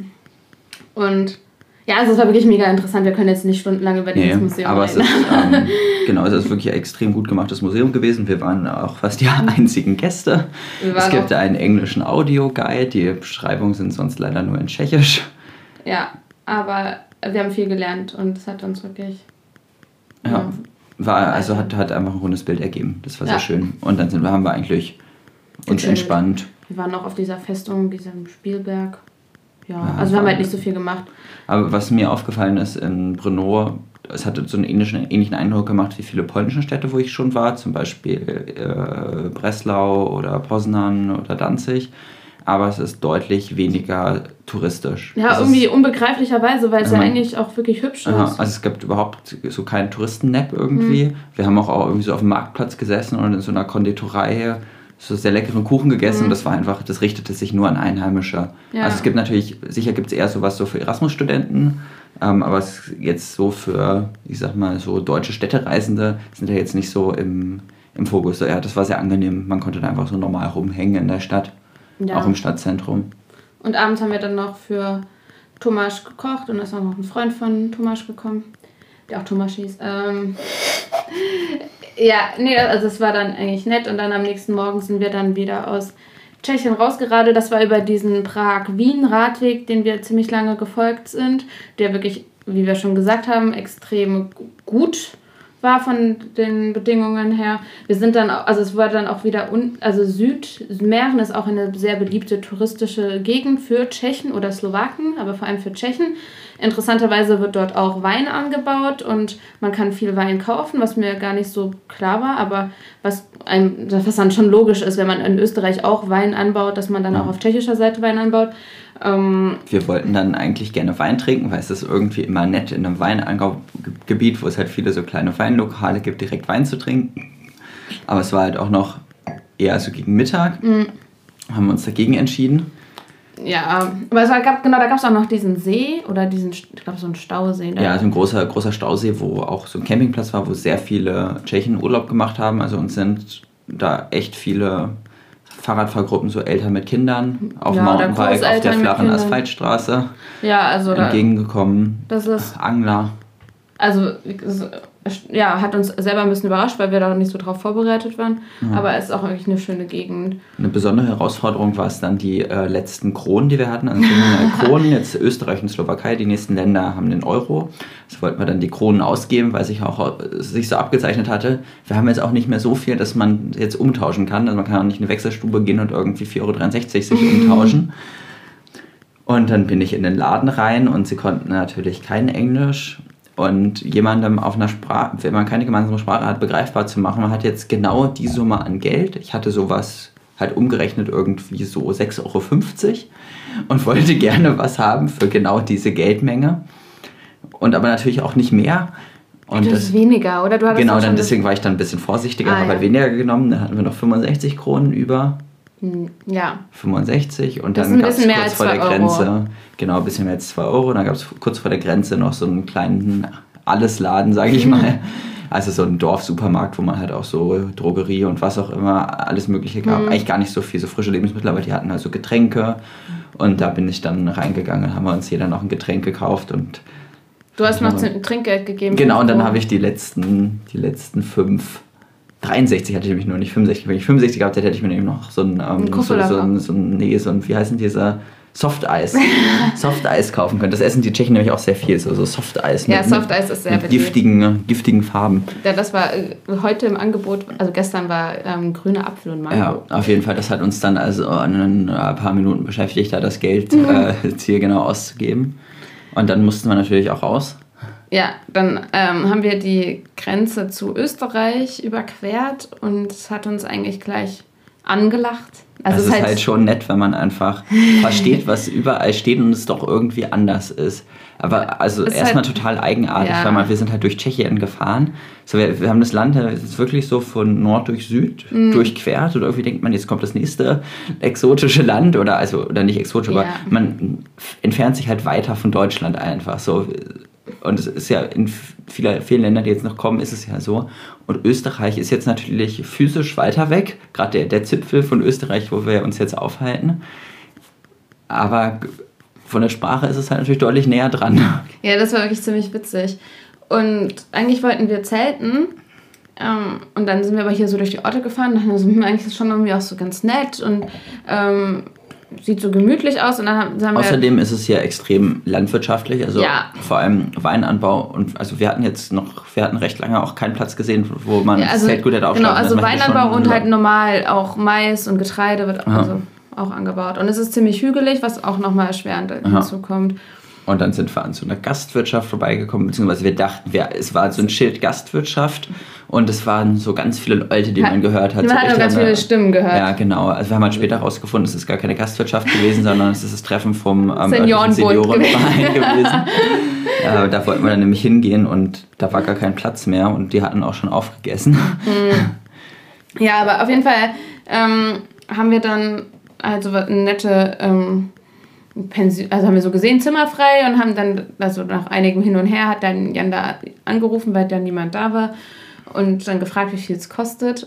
Und ja, also es war wirklich mega interessant. Wir können jetzt nicht stundenlang über dieses Nee, Museum aber reden. es ist, ähm, genau, es ist wirklich ein extrem gut gemachtes Museum gewesen. Wir waren auch fast die einzigen Gäste. Wir Es waren gibt auch- einen englischen Audioguide. Die Beschreibungen sind sonst leider nur in Tschechisch. Ja, aber wir haben viel gelernt und es hat uns wirklich... Ja, war, also hat, hat einfach ein rundes Bild ergeben. Das war Ja. sehr schön. Und dann sind wir, haben wir eigentlich uns Gechillt. entspannt. Wir waren noch auf dieser Festung, diesem Spielberg. Ja, Ja, also wir haben war- halt nicht so viel gemacht. Aber was mir aufgefallen ist in Brno, es hatte so einen ähnlichen, ähnlichen Eindruck gemacht wie viele polnische Städte, wo ich schon war, zum Beispiel äh, Breslau oder Poznan oder Danzig. Aber es ist deutlich weniger touristisch. Ja, also irgendwie es, unbegreiflicherweise, weil es Also ja man- eigentlich auch wirklich hübsch aha, ist. also es gibt überhaupt so keinen Touristen-Nap irgendwie. Mhm. Wir haben auch, auch irgendwie so auf dem Marktplatz gesessen und in so einer Konditorei so sehr leckeren Kuchen gegessen. Mhm. Das war einfach, das richtete sich nur an Einheimische. Ja. Also es gibt natürlich, sicher gibt es eher sowas so für Erasmus-Studenten, ähm, aber es jetzt so für, ich sag mal, so deutsche Städtereisende sind ja jetzt nicht so im, im Fokus. Ja, das war sehr angenehm. Man konnte da einfach so normal rumhängen in der Stadt, Ja. auch im Stadtzentrum. Und abends haben wir dann noch für Tomasz gekocht und da ist auch noch ein Freund von Tomasz gekommen, der auch Tomasz hieß. Ähm, ja, nee, also es war dann eigentlich nett und dann am nächsten Morgen sind wir dann wieder aus Tschechien rausgeradelt. Das war über diesen Prag-Wien-Radweg, den wir ziemlich lange gefolgt sind, der wirklich, wie wir schon gesagt haben, extrem gut war von den Bedingungen her. Wir sind dann, au- also es war dann auch wieder, un, also Südmähren ist auch eine sehr beliebte touristische Gegend für Tschechen oder Slowaken, aber vor allem für Tschechen. Interessanterweise wird dort auch Wein angebaut und man kann viel Wein kaufen, was mir gar nicht so klar war, aber was, einem, was dann schon logisch ist, wenn man in Österreich auch Wein anbaut, dass man dann Ja. auch auf tschechischer Seite Wein anbaut. Ähm, Wir wollten dann eigentlich gerne Wein trinken, weil es ist irgendwie immer nett in einem Weinanbaugebiet, wo es halt viele so kleine Weinlokale gibt, direkt Wein zu trinken. Aber es war halt auch noch eher so gegen Mittag. Mhm. Haben wir uns dagegen entschieden. ja, aber es war, gab, genau, da gab es auch noch diesen See oder diesen, ich glaube, so einen Stausee. Ne? Ja, so ein großer, großer Stausee, wo auch so ein Campingplatz war, wo sehr viele Tschechen Urlaub gemacht haben. Also uns sind da echt viele Fahrradfahrgruppen, so Eltern mit Kindern, auf dem Ja, oder Mountainbike, auf der Großeltern mit flachen Kindern. Asphaltstraße Ja, also da, entgegengekommen. das ist, Angler. also es ja, hat uns selber ein bisschen überrascht, weil wir da nicht so drauf vorbereitet waren. Ja. Aber es ist auch wirklich eine schöne Gegend. Eine besondere Herausforderung war es dann die äh, letzten Kronen, die wir hatten. Also wir Kronen, jetzt Österreich und Slowakei, die nächsten Länder haben den Euro. Das wollten wir dann die Kronen ausgeben, weil sich auch sich so abgezeichnet hatte. Wir haben jetzt auch nicht mehr so viel, dass man jetzt umtauschen kann. Also man kann auch nicht in eine Wechselstube gehen und irgendwie vier Euro dreiundsechzig sich umtauschen. Und dann bin ich in den Laden rein und sie konnten natürlich kein Englisch. Und jemandem auf einer Sprache, wenn man keine gemeinsame Sprache hat, begreifbar zu machen, man hat jetzt genau die Summe an Geld. Ich hatte sowas halt umgerechnet irgendwie so sechs Euro fünfzig und wollte gerne was haben für genau diese Geldmenge. Und aber natürlich auch nicht mehr. Und das, das ist weniger, oder? Du hattest genau, dann deswegen war ich dann ein bisschen vorsichtiger, ah, habe ja. halt weniger genommen. Dann hatten wir noch fünfundsechzig Kronen über. Ja. fünfundsechzig und dann gab es kurz vor der Grenze, genau, ein bisschen mehr als zwei Euro. Dann gab es kurz vor der Grenze noch so einen kleinen Allesladen, sage ich mal. Also so ein Dorfsupermarkt, wo man halt auch so Drogerie und was auch immer, alles Mögliche gab. Mhm. Eigentlich gar nicht so viel, so frische Lebensmittel, aber die hatten also Getränke. Und da bin ich dann reingegangen und haben wir uns jeder noch ein Getränk gekauft. Und du hast noch Trinkgeld gegeben? Genau, und dann habe ich die letzten, die letzten fünf... dreiundsechzig hatte ich nämlich nur, nicht fünfundsechzig. Wenn ich fünfundsechzig gehabt hätte, hätte ich mir nämlich noch so ein, ähm, so, so, ein, so ein, nee, so ein, wie heißt denn dieser, Softeis. Softeis kaufen können. Das essen die Tschechen nämlich auch sehr viel, so, so Softeis. Ja, mit, Softeis ist sehr mit giftigen, giftigen Farben. Ja, das war äh, heute im Angebot, also gestern war ähm, grüner Apfel und Mango. Ja, auf jeden Fall, das hat uns dann also ein paar Minuten beschäftigt, da das Geld mhm. äh, zielgenau auszugeben. Und dann mussten wir natürlich auch raus. Ja, dann ähm, haben wir die Grenze zu Österreich überquert und es hat uns eigentlich gleich angelacht. Also es ist halt, halt schon nett, wenn man einfach versteht, was überall steht und es doch irgendwie anders ist. Aber also erstmal halt, total eigenartig, ja. weil man, wir sind halt durch Tschechien gefahren. So, wir, wir haben das Land, das ist wirklich so von Nord durch Süd mm. durchquert und irgendwie denkt man, jetzt kommt das nächste exotische Land oder also oder nicht exotisch, ja. aber man entfernt sich halt weiter von Deutschland einfach so. Und es ist ja in vieler, vielen Ländern, die jetzt noch kommen, ist es ja so. Und Österreich ist jetzt natürlich physisch weiter weg. Gerade der, der Zipfel von Österreich, wo wir uns jetzt aufhalten. Aber von der Sprache ist es halt natürlich deutlich näher dran. Ja, das war wirklich ziemlich witzig. Und eigentlich wollten wir zelten. Ähm, und dann sind wir aber hier so durch die Orte gefahren. Und dann sind wir eigentlich schon irgendwie auch so ganz nett. Und ähm, sieht so gemütlich aus. Und dann haben, haben Außerdem wir ist es ja extrem landwirtschaftlich, also ja. vor allem Weinanbau. Und also wir hatten jetzt noch, wir hatten recht lange auch keinen Platz gesehen, wo man ja, also, das Zelt gut hätte aufschlagen können. Genau, also Weinanbau und halt normal auch Mais und Getreide wird also auch angebaut. Und es ist ziemlich hügelig, was auch nochmal erschwerend hinzukommt. Und dann sind wir an so einer Gastwirtschaft vorbeigekommen, beziehungsweise wir dachten, wir, es war so ein Schild Gastwirtschaft und es waren so ganz viele Leute, die man gehört hat. Man so hat auch ganz viele Stimmen gehört. Ja, genau. Also wir haben halt später herausgefunden, es ist gar keine Gastwirtschaft gewesen, sondern es ist das Treffen vom ähm, Seniorenverein gewesen. Ja, da wollten wir dann nämlich hingehen und da war gar kein Platz mehr und die hatten auch schon aufgegessen. Mhm. Ja, aber auf jeden Fall ähm, haben wir dann also eine nette... Ähm, Pension, also haben wir so gesehen, Zimmer frei und haben dann, also nach einigem Hin und Her hat dann Jan da angerufen, weil dann niemand da war und dann gefragt, wie viel es kostet.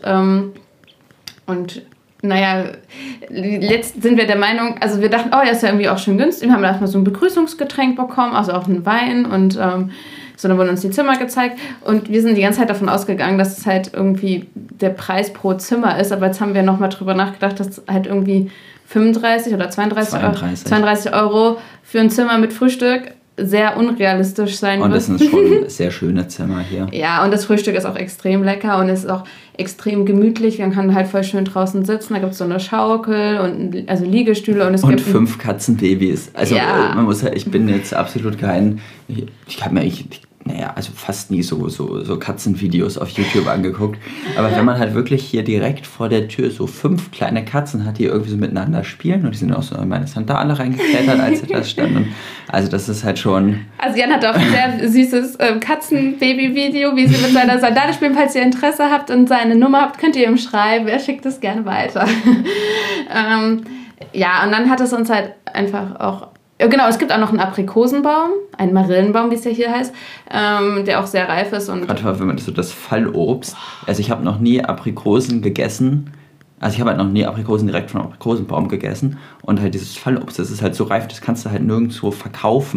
Und naja, jetzt sind wir der Meinung, also wir dachten, oh, ja, ist ja irgendwie auch schön günstig. Wir haben erstmal so ein Begrüßungsgetränk bekommen, also auch einen Wein und ähm, so, dann wurden uns die Zimmer gezeigt und wir sind die ganze Zeit davon ausgegangen, dass es halt irgendwie der Preis pro Zimmer ist, aber jetzt haben wir nochmal drüber nachgedacht, dass halt irgendwie fünfunddreißig oder zweiunddreißig, zweiunddreißig. Euro, zweiunddreißig Euro für ein Zimmer mit Frühstück sehr unrealistisch sein wird. Und das sind schon sehr schöne Zimmer hier. Ja, und das Frühstück ist auch extrem lecker und es ist auch extrem gemütlich. Man kann halt voll schön draußen sitzen. Da gibt es so eine Schaukel und also Liegestühle. Und, es und gibt fünf Katzenbabys. Also ja. man muss ich bin jetzt absolut kein... Ich, ich habe mir... Ich, naja, also fast nie so, so, so Katzenvideos auf YouTube angeguckt. Aber wenn man halt wirklich hier direkt vor der Tür so fünf kleine Katzen hat, die irgendwie so miteinander spielen und die sind auch so in meine Sandale reingeklettert, als sie da standen. Also das ist halt schon... Also Jan hat auch ein sehr süßes ähm, Katzenbaby-Video, wie sie mit seiner Sandale spielen. Falls ihr Interesse habt und seine Nummer habt, könnt ihr ihm schreiben. Er schickt es gerne weiter. ähm, ja, und dann hat es uns halt einfach auch... Genau, es gibt auch noch einen Aprikosenbaum, einen Marillenbaum, wie es ja hier heißt, ähm, der auch sehr reif ist. Und gerade wenn man so das Fallobst, also ich habe noch nie Aprikosen gegessen, also ich habe halt noch nie Aprikosen direkt vom Aprikosenbaum gegessen und halt dieses Fallobst, das ist halt so reif, das kannst du halt nirgendwo verkaufen,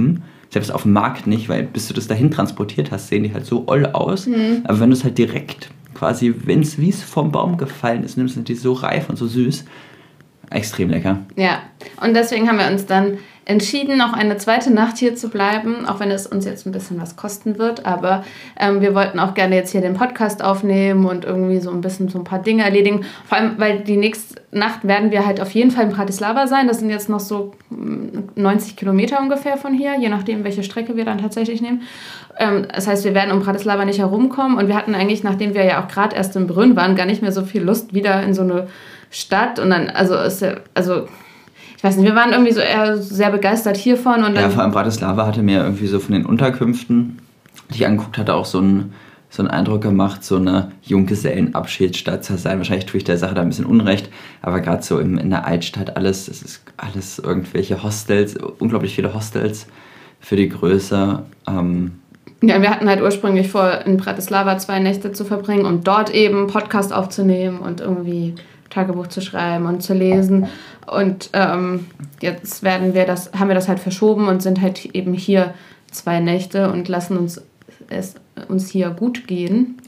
selbst auf dem Markt nicht, weil bis du das dahin transportiert hast, sehen die halt so oll aus. Mhm. Aber wenn du es halt direkt quasi, wenn es wie es vom Baum gefallen ist, nimmst du die so reif und so süß. Extrem lecker. Ja, und deswegen haben wir uns dann entschieden, noch eine zweite Nacht hier zu bleiben, auch wenn es uns jetzt ein bisschen was kosten wird, aber ähm, wir wollten auch gerne jetzt hier den Podcast aufnehmen und irgendwie so ein bisschen so ein paar Dinge erledigen, vor allem, weil die nächste Nacht werden wir halt auf jeden Fall in Bratislava sein, das sind jetzt noch so neunzig Kilometer ungefähr von hier, je nachdem, welche Strecke wir dann tatsächlich nehmen. Ähm, das heißt, wir werden um Bratislava nicht herumkommen und wir hatten eigentlich, nachdem wir ja auch gerade erst in Brünn waren, gar nicht mehr so viel Lust, wieder in so eine Stadt und dann, also, ist ja, also ich weiß nicht, wir waren irgendwie so eher sehr begeistert hiervon. Und dann ja, vor allem Bratislava hatte mir irgendwie so von den Unterkünften, die ich angeguckt hatte, auch so einen, so einen Eindruck gemacht, so eine Junggesellenabschiedsstadt zu sein. Wahrscheinlich tue ich der Sache da ein bisschen Unrecht, aber gerade so im, in der Altstadt alles, es ist alles irgendwelche Hostels, unglaublich viele Hostels für die Größe. Ähm, ja, wir hatten halt ursprünglich vor, in Bratislava zwei Nächte zu verbringen und dort eben Podcast aufzunehmen und irgendwie Tagebuch zu schreiben und zu lesen. Und ähm, jetzt werden wir das, haben wir das halt verschoben und sind halt eben hier zwei Nächte und lassen uns es uns hier gut gehen.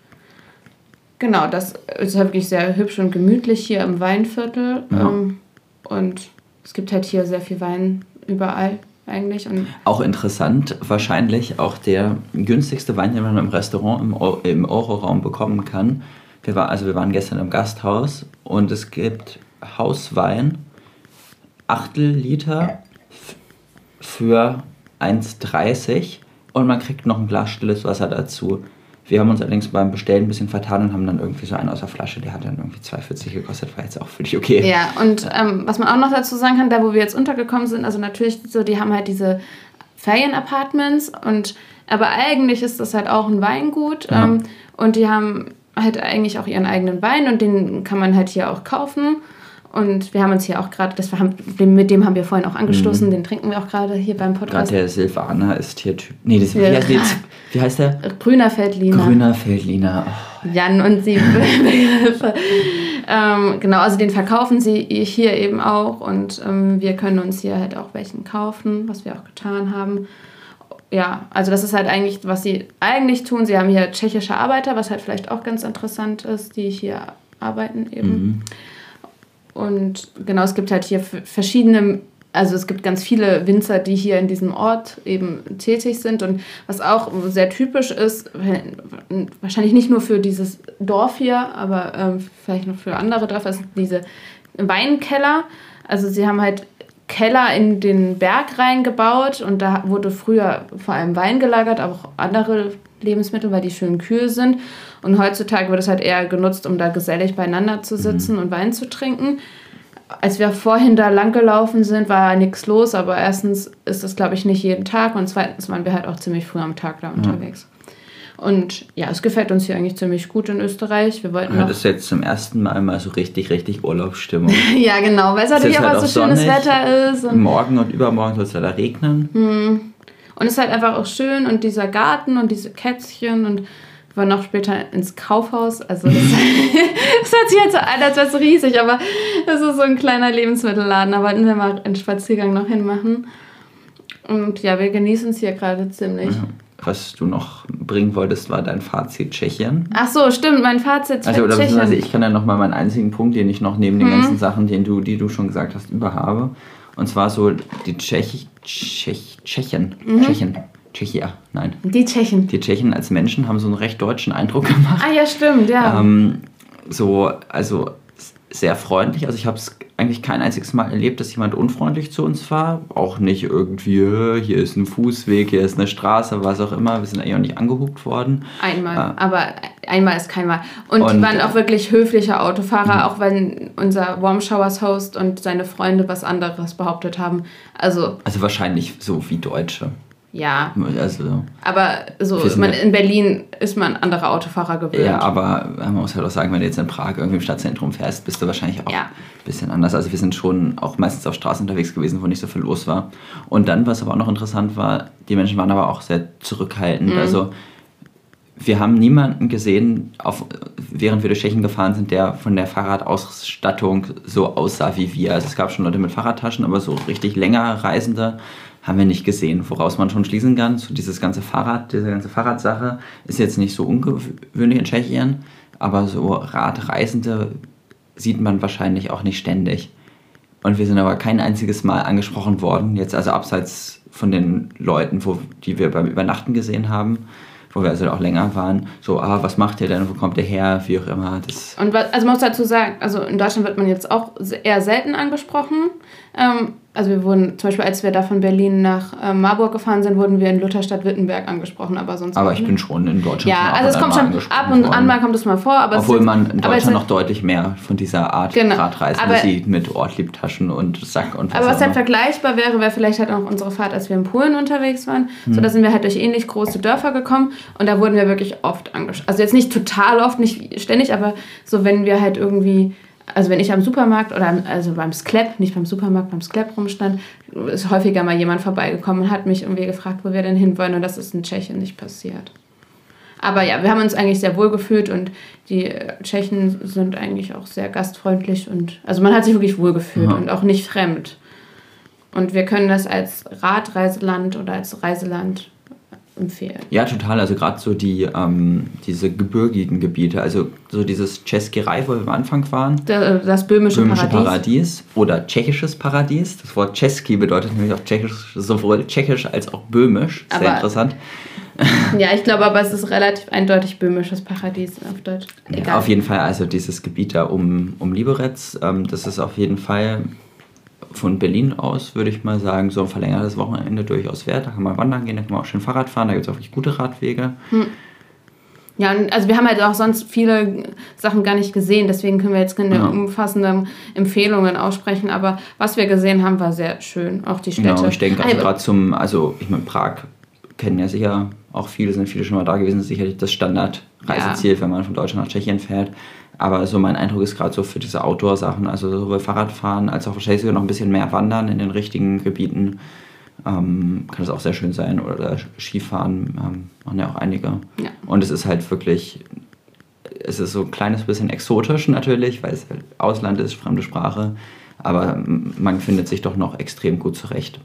Genau, das ist halt wirklich sehr hübsch und gemütlich hier im Weinviertel. Ja. Ähm, und es gibt halt hier sehr viel Wein überall eigentlich. Und auch interessant, wahrscheinlich auch der günstigste Wein, den man im Restaurant im, o- im Oro-Raum bekommen kann. Wir war, also wir waren gestern im Gasthaus und es gibt Hauswein, Achtel Liter f- für eins dreißig und man kriegt noch ein Glas stilles Wasser dazu. Wir haben uns allerdings beim Bestellen ein bisschen vertan und haben dann irgendwie so einen aus der Flasche, der hat dann irgendwie zwei vierzig gekostet, war jetzt auch völlig okay. Ja, und ähm, was man auch noch dazu sagen kann, da wo wir jetzt untergekommen sind, also natürlich so, die haben halt diese Ferienapartments und aber eigentlich ist das halt auch ein Weingut Ja. ähm, und die haben halt eigentlich auch ihren eigenen Wein und den kann man halt hier auch kaufen. Und wir haben uns hier auch gerade, das haben, mit dem haben wir vorhin auch angestoßen, mhm. den trinken wir auch gerade hier beim Podcast. Gerade der Silvaner ist hier Typ. Nee, das, wie, heißt, jetzt, wie heißt der? Grüner Veltliner. Grüner Veltliner. Oh. Jan und sie Begriffe. ähm, genau, also den verkaufen sie hier eben auch und ähm, wir können uns hier halt auch welchen kaufen, was wir auch getan haben. Ja, also das ist halt eigentlich, was sie eigentlich tun. Sie haben hier tschechische Arbeiter, was halt vielleicht auch ganz interessant ist, die hier arbeiten eben. Mhm. Und genau, es gibt halt hier verschiedene, also es gibt ganz viele Winzer, die hier in diesem Ort eben tätig sind. Und was auch sehr typisch ist, wahrscheinlich nicht nur für dieses Dorf hier, aber ähm, vielleicht noch für andere Dörfer, sind diese Weinkeller. Also sie haben halt Keller in den Berg reingebaut und da wurde früher vor allem Wein gelagert, aber auch andere Lebensmittel, weil die schön kühl sind. Und heutzutage wird es halt eher genutzt, um da gesellig beieinander zu sitzen mhm. und Wein zu trinken. Als wir vorhin da lang gelaufen sind, war nichts los, aber erstens ist das, glaube ich, nicht jeden Tag und zweitens waren wir halt auch ziemlich früh am Tag da mhm. unterwegs. Und ja, es gefällt uns hier eigentlich ziemlich gut in Österreich. Wir wollten ja, das ist jetzt zum ersten Mal mal so richtig, richtig Urlaubsstimmung. Ja, genau, weil es natürlich aber halt so schönes sonnig. Wetter ist. Und morgen und übermorgen soll es leider regnen. Hm. Und es ist halt einfach auch schön und dieser Garten und diese Kätzchen und wir waren noch später ins Kaufhaus. Also das, das hört sich jetzt so an, als wäre es riesig, aber das ist so ein kleiner Lebensmittelladen. Da wollten wir mal einen Spaziergang noch hinmachen. Und ja, wir genießen es hier gerade ziemlich. Ja. Was du noch bringen wolltest, war dein Fazit Tschechien. Ach so, stimmt, mein Fazit also, oder Tschechien. Also ich kann ja noch mal meinen einzigen Punkt, den ich noch neben den hm. ganzen Sachen, den du, die du schon gesagt hast, über habe. Und zwar so die Tschech, Tschech, Tschechen. Mhm. Tschechen. Tschechia, nein. Die Tschechen. Die Tschechen als Menschen haben so einen recht deutschen Eindruck gemacht. Ah ja, stimmt, ja. Ähm, so, also sehr freundlich. Also ich habe es eigentlich kein einziges Mal erlebt, dass jemand unfreundlich zu uns war. Auch nicht irgendwie, hier ist ein Fußweg, hier ist eine Straße, was auch immer. Wir sind eigentlich auch nicht angehupt worden. Einmal, äh, aber einmal ist kein Mal. Und, und die waren auch wirklich höfliche Autofahrer, mhm. auch wenn unser Warm Showers Host und seine Freunde was anderes behauptet haben. Also, also wahrscheinlich so wie Deutsche. Ja, also, aber so man, in Berlin ist man andere Autofahrer gewöhnt. Ja, aber man muss halt auch sagen, wenn du jetzt in Prag irgendwie im Stadtzentrum fährst, bist du wahrscheinlich auch ja. ein bisschen anders. Also wir sind schon auch meistens auf Straßen unterwegs gewesen, wo nicht so viel los war. Und dann, was aber auch noch interessant war, die Menschen waren aber auch sehr zurückhaltend. Mhm. Also wir haben niemanden gesehen, auf, während wir durch Tschechien gefahren sind, der von der Fahrradausstattung so aussah wie wir. Also es gab schon Leute mit Fahrradtaschen, aber so richtig länger Reisende haben wir nicht gesehen. Woraus man schon schließen kann, so dieses ganze Fahrrad, diese ganze Fahrradsache ist jetzt nicht so ungewöhnlich in Tschechien, aber so Radreisende sieht man wahrscheinlich auch nicht ständig. Und wir sind aber kein einziges Mal angesprochen worden, jetzt also abseits von den Leuten, wo, die wir beim Übernachten gesehen haben, wo wir also auch länger waren, so, ah, was macht ihr denn, wo kommt ihr her, wie auch immer. Das Und was, also man muss dazu sagen, also in Deutschland wird man jetzt auch eher selten angesprochen. Ähm, also wir wurden, zum Beispiel als wir da von Berlin nach äh, Marburg gefahren sind, wurden wir in Lutherstadt-Wittenberg angesprochen, aber sonst Aber ich nicht. bin schon in Deutschland Ja, also es kommt schon, ab und an mal kommt es mal vor. Aber Obwohl es ist, man in Deutschland noch deutlich mehr von dieser Art genau, Radreisende sieht, mit Ortliebtaschen und Sack und was Aber was halt noch. vergleichbar wäre, wäre vielleicht halt auch unsere Fahrt, als wir in Polen unterwegs waren. Hm. So, da sind wir halt durch ähnlich große Dörfer gekommen und da wurden wir wirklich oft angesprochen. Also jetzt nicht total oft, nicht ständig, aber so, wenn wir halt irgendwie... Also wenn ich am Supermarkt oder am, also beim Sklep, nicht beim Supermarkt, beim Sklep rumstand, ist häufiger mal jemand vorbeigekommen und hat mich irgendwie gefragt, wo wir denn hinwollen, und das ist in Tschechien nicht passiert. Aber ja, wir haben uns eigentlich sehr wohl gefühlt und die Tschechen sind eigentlich auch sehr gastfreundlich und also man hat sich wirklich wohl gefühlt ja. und auch nicht fremd. Und wir können das als Radreiseland oder als Reiseland empfehlen. Ja, total. Also gerade so die ähm, diese gebirgigen Gebiete, also so dieses Český Raj, wo wir am Anfang waren. Das, das böhmische, böhmische Paradies. Paradies. Oder tschechisches Paradies. Das Wort Český bedeutet nämlich auch tschechisch, sowohl tschechisch als auch böhmisch. Sehr aber, interessant. Ja, ich glaube aber, es ist relativ eindeutig böhmisches Paradies auf Deutsch. Egal. Ja, auf jeden Fall, also dieses Gebiet da um, um Liberec, ähm, das ist auf jeden Fall von Berlin aus, würde ich mal sagen, so ein verlängertes Wochenende durchaus wert. Da kann man wandern gehen, da kann man auch schön Fahrrad fahren, da gibt es auch wirklich gute Radwege. Hm. Ja, also wir haben halt auch sonst viele Sachen gar nicht gesehen, deswegen können wir jetzt keine ja. umfassenden Empfehlungen aussprechen, aber was wir gesehen haben, war sehr schön, auch die Städte. Genau, ich denke also gerade zum, also ich meine, Prag kennen ja sicher auch viele, sind viele schon mal da gewesen, ist sicherlich das Standard-Reiseziel, ja. wenn man von Deutschland nach Tschechien fährt. Aber so mein Eindruck ist gerade so für diese Outdoor-Sachen, also sowohl Fahrradfahren als auch wahrscheinlich sogar noch ein bisschen mehr wandern in den richtigen Gebieten, ähm, kann das auch sehr schön sein. Oder Skifahren ähm, machen ja auch einige. Ja. Und es ist halt wirklich, es ist so ein kleines bisschen exotisch natürlich, weil es halt Ausland ist, fremde Sprache, aber man findet sich doch noch extrem gut zurecht.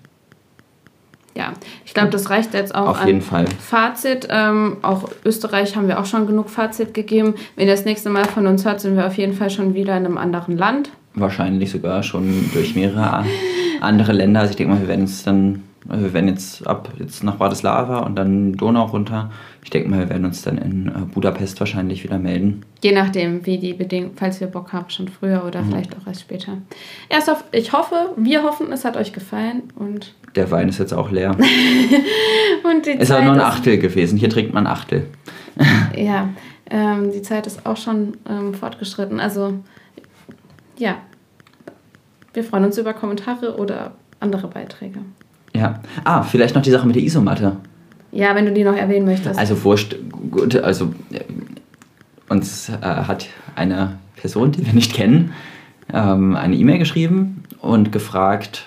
Ja, ich glaube, das reicht jetzt auch Auf an jeden Fall. Fazit. Ähm, auch Österreich haben wir auch schon genug Fazit gegeben. Wenn ihr das nächste Mal von uns hört, sind wir auf jeden Fall schon wieder in einem anderen Land. Wahrscheinlich sogar schon durch mehrere andere Länder. Also ich denke mal, wir werden uns dann, wir werden jetzt ab jetzt nach Bratislava und dann Donau runter. Ich denke mal, wir werden uns dann in Budapest wahrscheinlich wieder melden. Je nachdem, wie die Bedingungen, falls wir Bock haben, schon früher oder mhm. vielleicht auch erst später. Erst auf, ich hoffe, wir hoffen, es hat euch gefallen und der Wein ist jetzt auch leer. und die ist Zeit auch nur ein Achtel gewesen. Hier trinkt man Achtel. Ja, ähm, die Zeit ist auch schon ähm, fortgeschritten. Also, ja. Wir freuen uns über Kommentare oder andere Beiträge. Ja. Ah, vielleicht noch die Sache mit der Isomatte. Ja, wenn du die noch erwähnen möchtest. Also, wurscht. Gut, also, äh, uns äh, hat eine Person, die wir nicht kennen, ähm, eine E-Mail geschrieben und gefragt,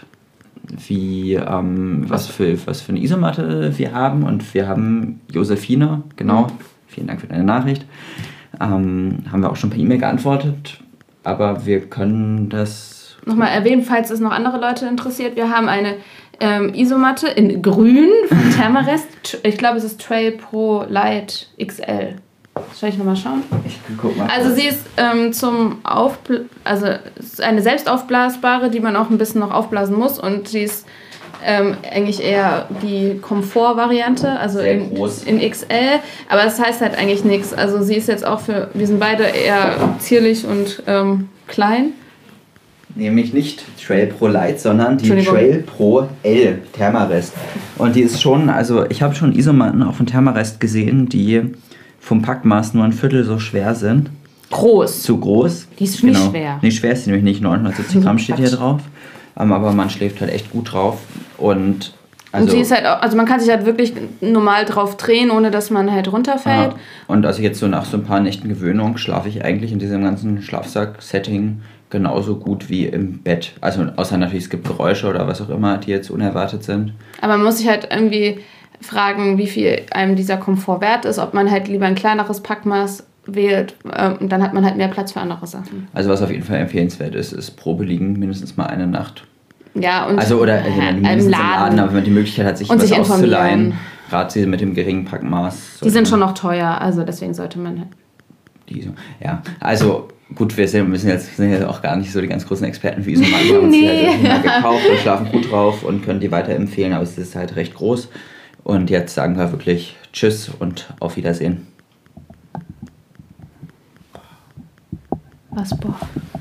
wie, ähm, was, für, was für eine Isomatte wir haben. Und wir haben Josephine, genau, mhm. vielen Dank für deine Nachricht. Ähm, haben wir auch schon per E-Mail geantwortet, aber wir können das... Nochmal erwähnen, falls es noch andere Leute interessiert. Wir haben eine ähm, Isomatte in grün von Thermarest. Ich glaube, es ist Trail Pro Light X L. Soll ich nochmal schauen? Ich guck mal. Also sie ist ähm, zum Aufbl- also es ist eine selbst aufblasbare, die man auch ein bisschen noch aufblasen muss, und sie ist ähm, eigentlich eher die Komfort-Variante, also sehr in, groß. in X L, aber das heißt halt eigentlich nichts. Also sie ist jetzt auch für, wir sind beide eher zierlich und ähm, klein. Nämlich nicht Trail Pro Light, sondern die Trail Pro L Thermarest. Und die ist schon, also ich habe schon Isomatten auch von Thermarest gesehen, die vom Packmaß nur ein Viertel so schwer sind. Groß. Zu groß. Die ist nicht genau. schwer. Nee, schwer ist sie nämlich nicht. neunhundertsiebzig Gramm steht hier drauf. Um, aber man schläft halt echt gut drauf. Und, also und sie ist halt auch, also man kann sich halt wirklich normal drauf drehen, ohne dass man halt runterfällt. Ja. Und also jetzt so nach so ein paar Nächten Gewöhnung schlafe ich eigentlich in diesem ganzen Schlafsack-Setting genauso gut wie im Bett. Also außer natürlich, es gibt Geräusche oder was auch immer, die jetzt unerwartet sind. Aber man muss sich halt irgendwie fragen, wie viel einem dieser Komfort wert ist, ob man halt lieber ein kleineres Packmaß wählt, ähm, und dann hat man halt mehr Platz für andere Sachen. Also was auf jeden Fall empfehlenswert ist, ist Probe liegen, mindestens mal eine Nacht. Ja, und also oder also, äh, im im Laden, Laden. aber wenn man die Möglichkeit hat, sich Und was sich auszuleihen, informieren. gerade mit dem geringen Packmaß. Die sind schon noch teuer, also deswegen sollte man... Die, ja, also gut, wir sind, wir sind, jetzt, sind jetzt auch gar nicht so die ganz großen Experten für Isomatten. Wir haben uns die Nee. halt immer gekauft und schlafen gut drauf und können die weiterempfehlen, aber es ist halt recht groß. Und jetzt sagen wir wirklich Tschüss und auf Wiedersehen. Was, boah.